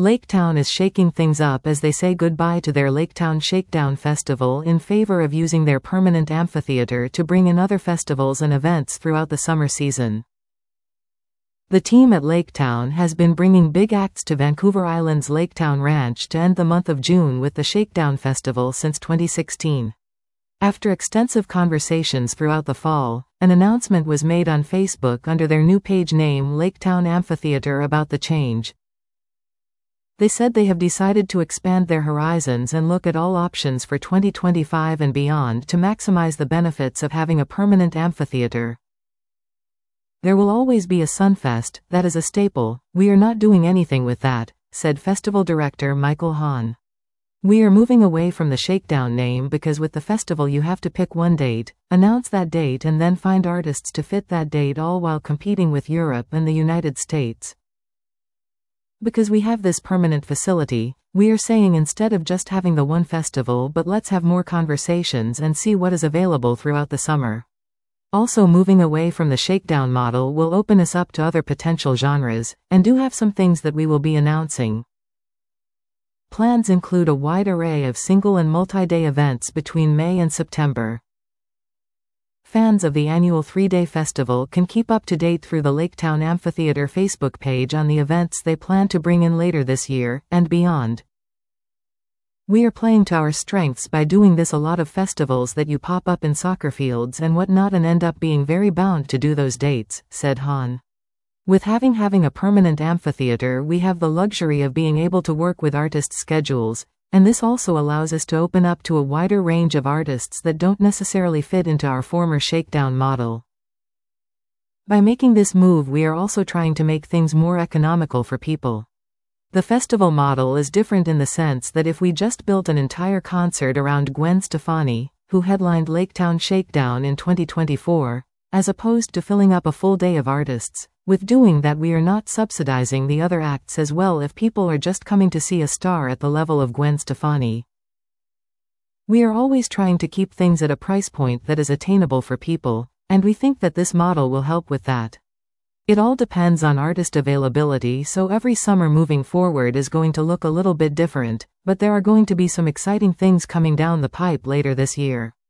Laketown is shaking things up as they say goodbye to their Laketown Shakedown Festival in favor of using their permanent amphitheater to bring in other festivals and events throughout the summer season. The team at Laketown has been bringing big acts to Vancouver Island's Laketown Ranch to end the month of June with the Shakedown Festival since 2016. After extensive conversations throughout the fall, an announcement was made on Facebook under their new page name Laketown Amphitheater about the change. They said they have decided to expand their horizons and look at all options for 2025 and beyond to maximize the benefits of having a permanent amphitheater. There will always be a Sunfest, that is a staple, we are not doing anything with that, said festival director Michael Hahn. We are moving away from the Shakedown name because with the festival you have to pick one date, announce that date and then find artists to fit that date, all while competing with Europe and the United States. Because we have this permanent facility, we are saying instead of just having the one festival, but let's have more conversations and see what is available throughout the summer. Also, moving away from the Shakedown model will open us up to other potential genres, and do have some things that we will be announcing. Plans include a wide array of single and multi-day events between May and September. Fans of the annual 3-day festival can keep up to date through the Laketown Amphitheater Facebook page on the events they plan to bring in later this year, and beyond. We are playing to our strengths by doing this, a lot of festivals that you pop up in soccer fields and whatnot and end up being very bound to do those dates, said Hahn. With having a permanent amphitheater, we have the luxury of being able to work with artists' schedules, and this also allows us to open up to a wider range of artists that don't necessarily fit into our former Shakedown model. By making this move, we are also trying to make things more economical for people. The festival model is different in the sense that if we just built an entire concert around Gwen Stefani, who headlined Laketown Shakedown in 2024, as opposed to filling up a full day of artists, with doing that we are not subsidizing the other acts as well if people are just coming to see a star at the level of Gwen Stefani. We are always trying to keep things at a price point that is attainable for people, and we think that this model will help with that. It all depends on artist availability, so every summer moving forward is going to look a little bit different, but there are going to be some exciting things coming down the pipe later this year.